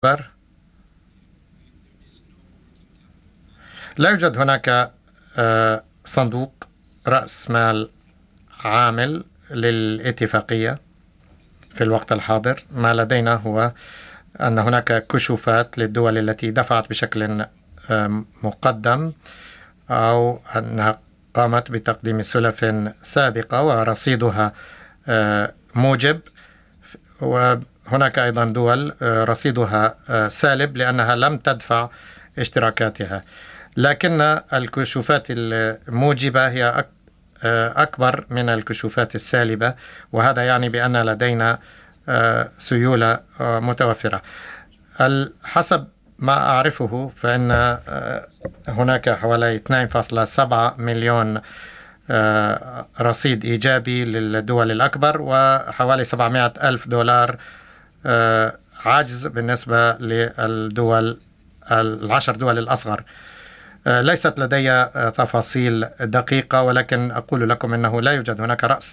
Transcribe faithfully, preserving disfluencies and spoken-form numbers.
لا يوجد هناك صندوق رأس مال عامل للاتفاقية في الوقت الحاضر. ما لدينا هو أن هناك كشوفات للدول التي دفعت بشكل مقدم أو أنها قامت بتقديم سلف سابقة ورصيدها موجب، وهناك أيضا دول رصيدها سالب لأنها لم تدفع اشتراكاتها. لكن الكشوفات الموجبة هي أكبر من الكشوفات السالبة، وهذا يعني بأن لدينا سيولة متوفرة. حسب ما أعرفه فإن هناك حوالي اثنين فاصلة سبعة مليون رصيد إيجابي للدول الأكبر، وحوالي سبعمائة ألف دولار عاجز بالنسبة للدول العشر دول الأصغر. ليست لدي تفاصيل دقيقة، ولكن أقول لكم أنه لا يوجد هناك رأس